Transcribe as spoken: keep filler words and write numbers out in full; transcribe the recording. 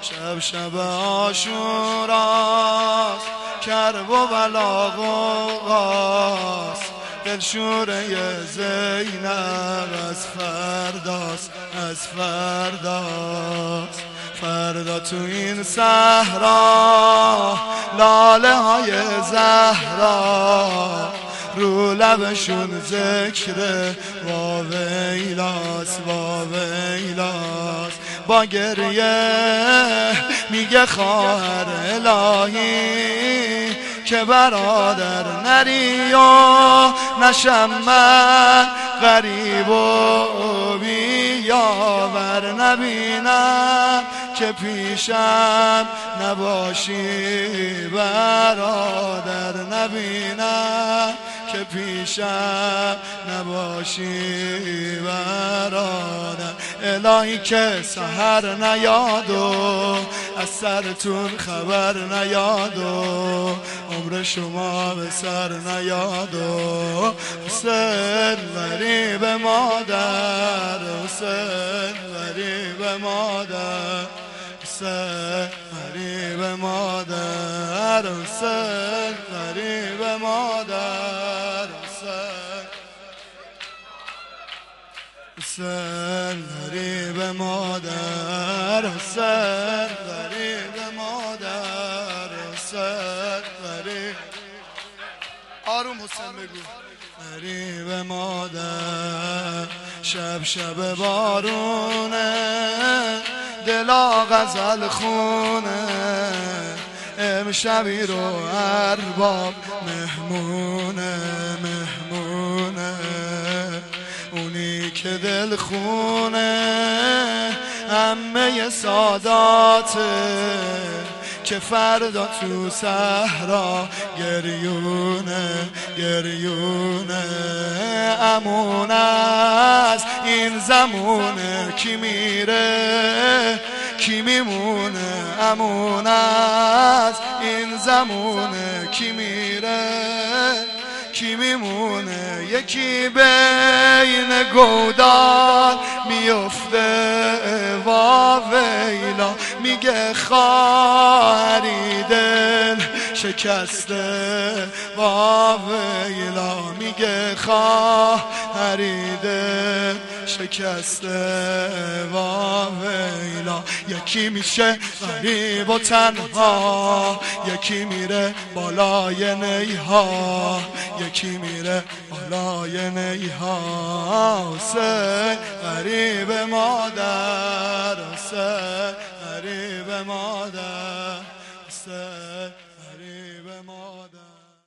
شب شب عاشوراست، کرب و بلا غوغاست، دلشوره زینب از فرداست، از فرداست. فردا تو این صحرا لاله های زهرا رو لبشون ذکر وا ویلاس، وا ویلاس. با گریه میگه خواهر الهی که برادر نری و نشم من غریب و بیاور، نبینم که پیشم نباشی برادر، نبینم که پیشم نباشی برادر. الهی که سحر نیاد و از سرتون خبر نیاد و عمر شما به سر نیاد و حسین غریب مادر، حسین غریب مادر، حسین غریب مادر، حسین غریب مادر، حسین غریب مادر، حسین غریب مادر، حسین غریب. آروم حسین بگو. غریب مادر. شب شب بارونه، دلا غزل خونه، امشبی رو ارباب مهمونه، مهمونه. اونی که دل خونه همه ساداته، که فردا تو صحرا گریونه، گریونه. امون از این زمونه کی میره کی میمونه، امون از این زمونه کی میره کی میمونه. یکی بین گودال میفته وا ویلا، میگه خواهری دل شکسته وا ویلا، میگه خواهری دل شکسته وا ویلا. یکی میشه غریب و تنها، یکی میره بالای نیها، یکی میره بالای نیها. حسین غریب مادر، حسین غریب مادر، حسین غریب